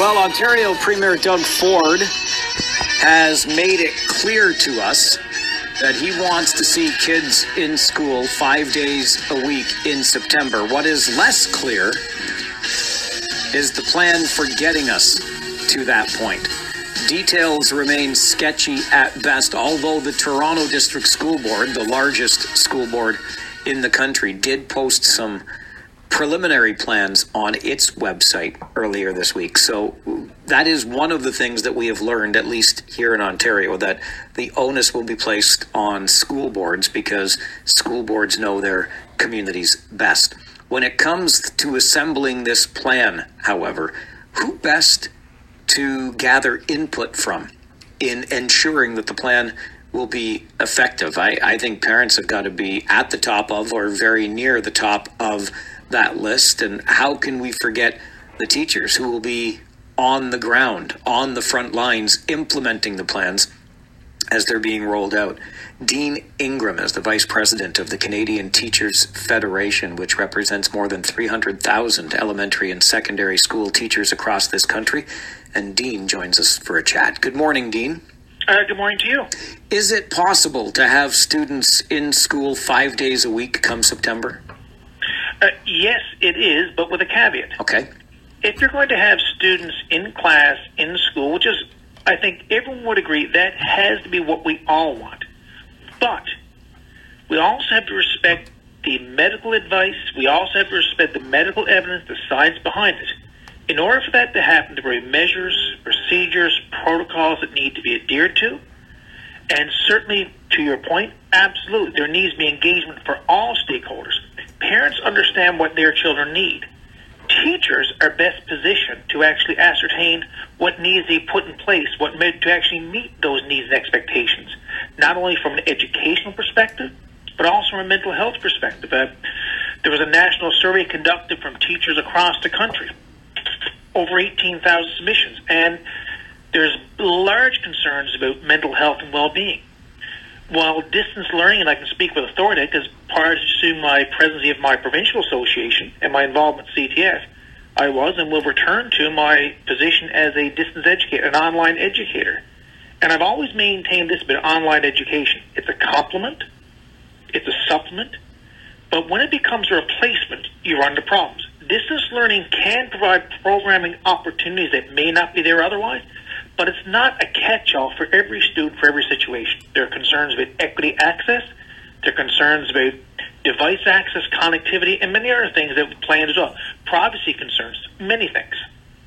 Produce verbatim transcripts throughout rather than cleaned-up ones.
Well, Ontario Premier Doug Ford has made it clear to us that he wants to see kids in school five days a week in September. What is less clear is the plan for getting us to that point. Details remain sketchy at best, although the Toronto District School Board, the largest school board in the country, did post some preliminary plans on its website earlier this week. So that is one of the things that we have learned, at least here in Ontario, that the onus will be placed on school boards because school boards know their communities best. When it comes to assembling this plan, however, who best to gather input from in ensuring that the plan will be effective? I, I think parents have got to be at the top of or very near the top of that list. And how can we forget the teachers who will be on the ground, on the front lines, implementing the plans as they're being rolled out? Dean Ingram is the vice president of the Canadian Teachers Federation, which represents more than three hundred thousand elementary and secondary school teachers across this country. And Dean joins us for a chat. Good morning, Dean. Uh, good morning to you. Is it possible to have students in school five days a week come September? Uh, yes, it is, but with a caveat. Okay. If you're going to have students in class, in school, which is, I think everyone would agree, that has to be what we all want. But we also have to respect the medical advice. We also have to respect the medical evidence, the science behind it. In order for that to happen, there are measures, procedures, protocols that need to be adhered to. And certainly, to your point, absolutely, there needs to be engagement for all stakeholders. Parents understand what their children need. Teachers are best positioned to actually ascertain what needs to be put in place, what to actually meet those needs and expectations, not only from an educational perspective, but also from a mental health perspective. Uh, there was a national survey conducted from teachers across the country, over eighteen thousand submissions, and there's large concerns about mental health and well-being. While distance learning, and I can speak with authority because prior to my presidency of my provincial association and my involvement in C T F, I was and will return to my position as a distance educator, an online educator. And I've always maintained this about online education. It's a complement, it's a supplement, but when it becomes a replacement, you run into problems. Distance learning can provide programming opportunities that may not be there otherwise, but it's not a catch-all for every student, for every situation. There are concerns about equity access, there are concerns about device access, connectivity, and many other things that play in as well. Privacy concerns, many things.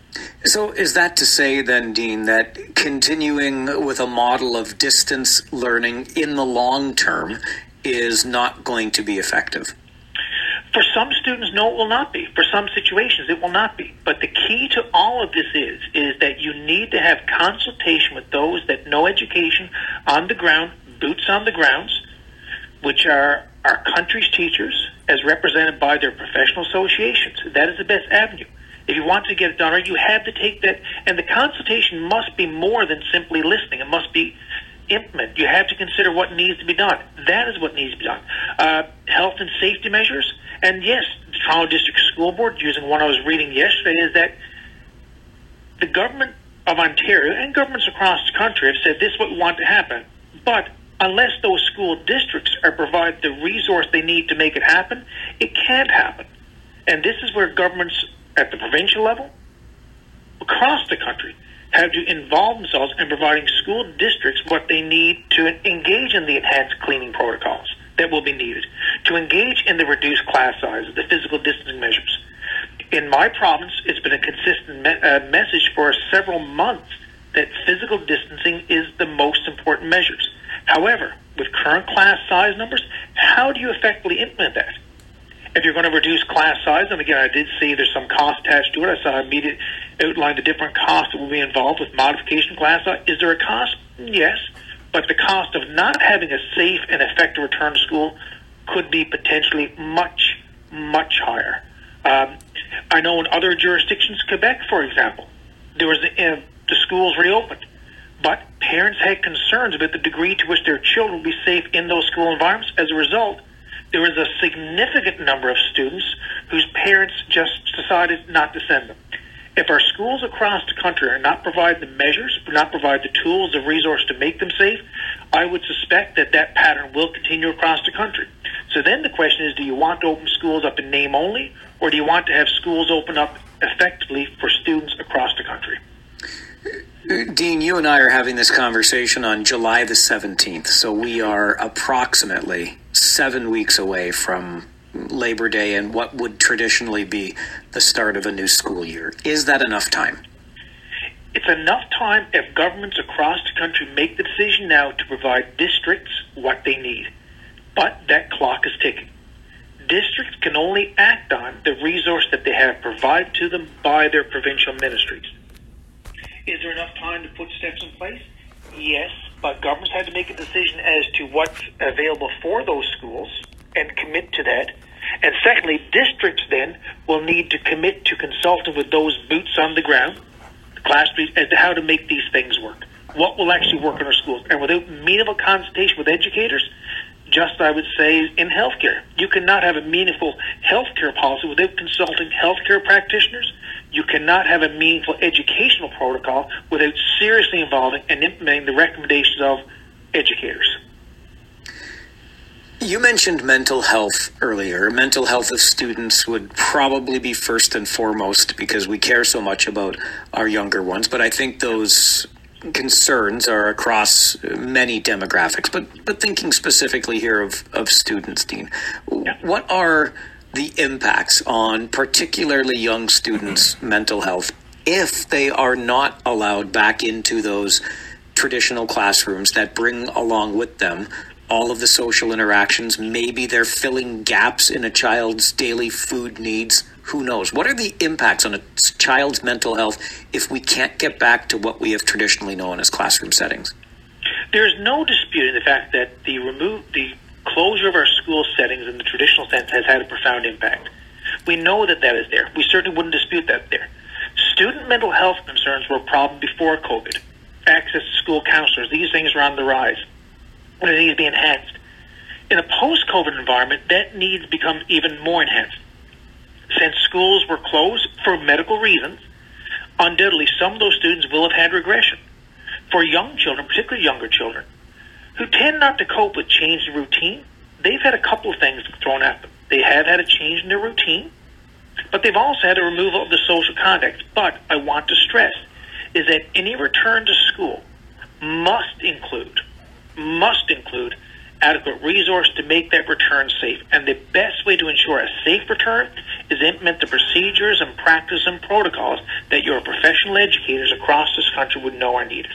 So is that to say then, Dean, that continuing with a model of distance learning in the long term is not going to be effective? For some students, no, it will not be. For some situations, it will not be. But the key to all of this is, is that you need to have consultation with those that know education on the ground, boots on the grounds, which are our country's teachers as represented by their professional associations. That is the best avenue. If you want to get it done, or you have to take that, and the consultation must be more than simply listening. It must be implement. You have to consider what needs to be done. That is what needs to be done. Uh, health and safety measures. And yes, the Toronto District School Board, using one I was reading yesterday, is that the government of Ontario and governments across the country have said this is what we want to happen. But unless those school districts are provided the resource they need to make it happen, it can't happen. And this is where governments at the provincial level, across the country, have to involve themselves in providing school districts what they need to engage in the enhanced cleaning protocols that will be needed, to engage in the reduced class sizes, the physical distancing measures. In my province, it's been a consistent me- uh, message for several months that physical distancing is the most important measures. However, with current class size numbers, how do you effectively implement that? If you're going to reduce class size, and again, I did see there's some cost attached to it. I saw immediate outline the different costs that will be involved with modification of class size. Is there a cost? Yes. But the cost of not having a safe and effective return to school could be potentially much, much higher. Um, I know in other jurisdictions, Quebec, for example, there was uh, the schools reopened, but parents had concerns about the degree to which their children would be safe in those school environments. As a result, there was a significant number of students whose parents just decided not to send them. If our schools across the country are not provide the measures, not provide the tools, the resource to make them safe, I would suspect that that pattern will continue across the country. So then the question is, do you want to open schools up in name only, or do you want to have schools open up effectively for students across the country? Dean, you and I are having this conversation on July the seventeenth, so we are approximately seven weeks away from Labor Day and what would traditionally be the start of a new school year. Is that enough time? It's enough time if governments across the country make the decision now to provide districts what they need. But that clock is ticking. Districts can only act on the resource that they have provided to them by their provincial ministries. Is there enough time to put steps in place? Yes, but governments had to make a decision as to what's available for those schools and commit to that. And secondly, districts then will need to commit to consulting with those boots on the ground, the class leaders, as to how to make these things work. What will actually work in our schools? And without meaningful consultation with educators, just I would say in healthcare, you cannot have a meaningful healthcare policy without consulting healthcare practitioners. You cannot have a meaningful educational protocol without seriously involving and implementing the recommendations of educators. You mentioned mental health earlier. Mental health of students would probably be first and foremost because we care so much about our younger ones. But I think those concerns are across many demographics. But but thinking specifically here of, of students, Dean, yeah. What are the impacts on particularly young students' mental health if they are not allowed back into those traditional classrooms that bring along with them all of the social interactions? Maybe they're filling gaps in a child's daily food needs. Who knows? What are the impacts on a child's mental health if we can't get back to what we have traditionally known as classroom settings? There's no dispute in the fact that the remove the closure of our school settings in the traditional sense has had a profound impact. We know that that is there. We certainly wouldn't dispute that there. Student mental health concerns were a problem before COVID. Access to school counselors, these things are on the rise. And it needs to be enhanced. In a post-COVID environment, that needs to become even more enhanced. Since schools were closed for medical reasons, undoubtedly some of those students will have had regression. For young children, particularly younger children, who tend not to cope with change in routine, they've had a couple of things thrown at them. They have had a change in their routine, but they've also had a removal of the social context. But I want to stress is that any return to school must include, must include adequate resource to make that return safe. And the best way to ensure a safe return is implement the procedures and practice and protocols that your professional educators across this country would know are needed.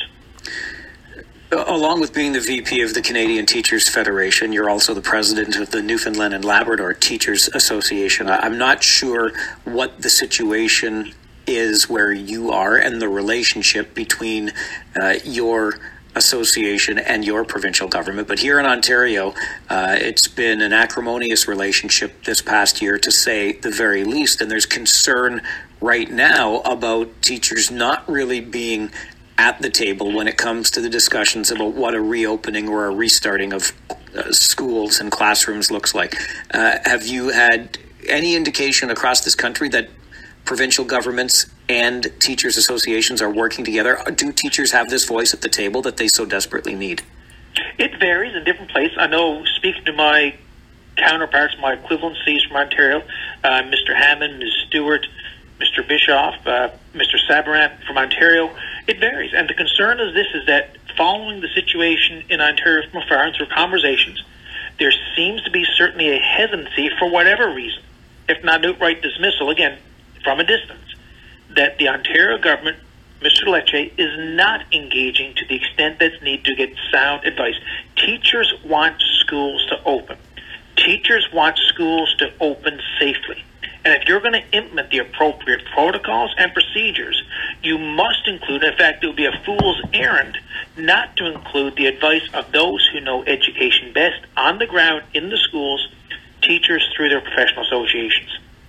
Along with being the V P of the Canadian Teachers Federation, you're also the president of the Newfoundland and Labrador Teachers Association. I'm not sure what the situation is where you are and the relationship between uh, your association and your provincial government. But here in Ontario, uh, it's been an acrimonious relationship this past year, to say the very least. And there's concern right now about teachers not really being at the table when it comes to the discussions about what a reopening or a restarting of uh, schools and classrooms looks like. Uh, have you had any indication across this country that provincial governments and teachers associations are working together? Do teachers have this voice at the table that they so desperately need? It varies in different places. I know, speaking to my counterparts, my equivalencies from Ontario, uh, Mister Hammond, Miz Stewart, Mister Bischoff, uh, Mister Sabaran from Ontario, it varies. And the concern is this, is that following the situation in Ontario from afar and through conversations, there seems to be certainly a hesitancy for whatever reason, if not outright dismissal, again, from a distance, that the Ontario government, Mister Lecce, is not engaging to the extent that's needed to get sound advice. Teachers want schools to open. Teachers want schools to open safely. And if you're going to implement the appropriate protocols and procedures, you must include, in fact, it would be a fool's errand not to include the advice of those who know education best on the ground in the schools, teachers through their professional associations.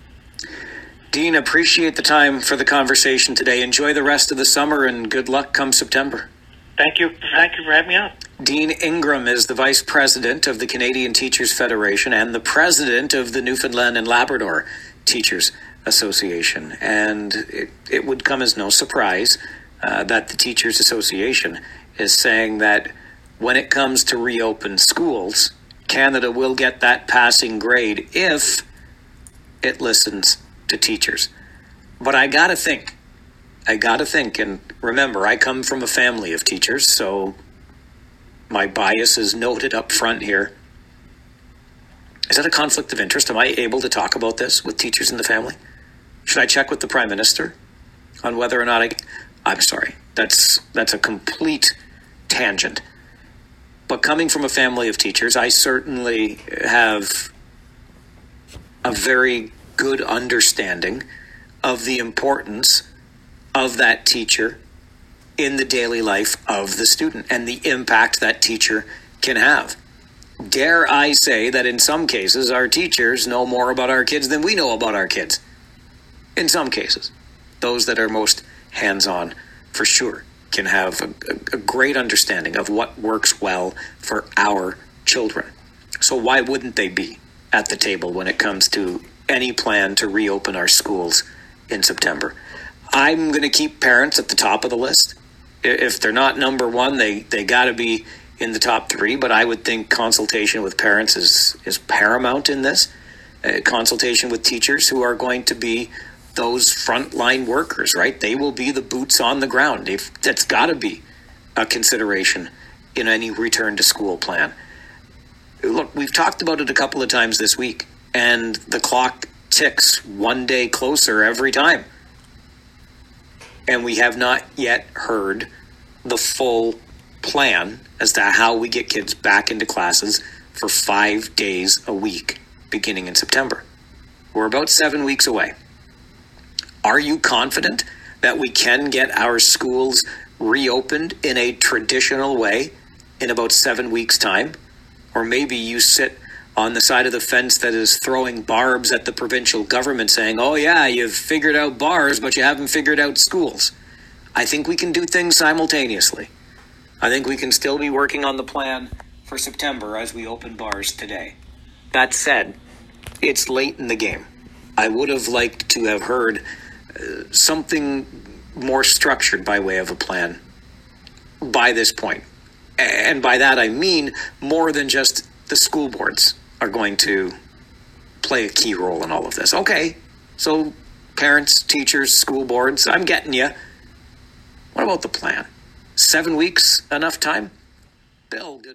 Dean, appreciate the time for the conversation today. Enjoy the rest of the summer and good luck come September. Thank you. Thank you for having me on. Dean Ingram is the Vice President of the Canadian Teachers Federation and the President of the Newfoundland and Labrador Teachers Association. And it, it would come as no surprise uh, that the Teachers Association is saying that when it comes to reopen schools, Canada will get that passing grade if it listens to teachers. But I gotta think, I gotta think, and remember, I come from a family of teachers, so my bias is noted up front here. Is that a conflict of interest? Am I able to talk about this with teachers in the family? Should I check with the Prime Minister on whether or not I... I'm sorry, that's that's a complete tangent. But coming from a family of teachers, I certainly have a very good understanding of the importance of that teacher in the daily life of the student and the impact that teacher can have. Dare I say that in some cases, our teachers know more about our kids than we know about our kids. In some cases, those that are most hands-on, for sure, can have a, a, a great understanding of what works well for our children. So why wouldn't they be at the table when it comes to any plan to reopen our schools in September? I'm going to keep parents at the top of the list. If they're not number one, they, they got to be in the top three, but I would think consultation with parents is, is paramount in this. Uh, consultation with teachers who are going to be those frontline workers, right? They will be the boots on the ground. If that's got to be a consideration in any return to school plan. Look, we've talked about it a couple of times this week, and the clock ticks one day closer every time. And we have not yet heard the full plan as to how we get kids back into classes for five days a week beginning in September. We're about seven weeks away. Are you confident that we can get our schools reopened in a traditional way in about seven weeks' time? Or maybe you sit on the side of the fence that is throwing barbs at the provincial government saying, oh yeah, you've figured out bars, but you haven't figured out schools. I think we can do things simultaneously. I think we can still be working on the plan for September as we open bars today. That said, it's late in the game. I would have liked to have heard uh, something more structured by way of a plan by this point. And by that I mean more than just the school boards are going to play a key role in all of this. Okay, so parents, teachers, school boards, I'm getting you. What about the plan? Seven weeks, enough time? Bill, good.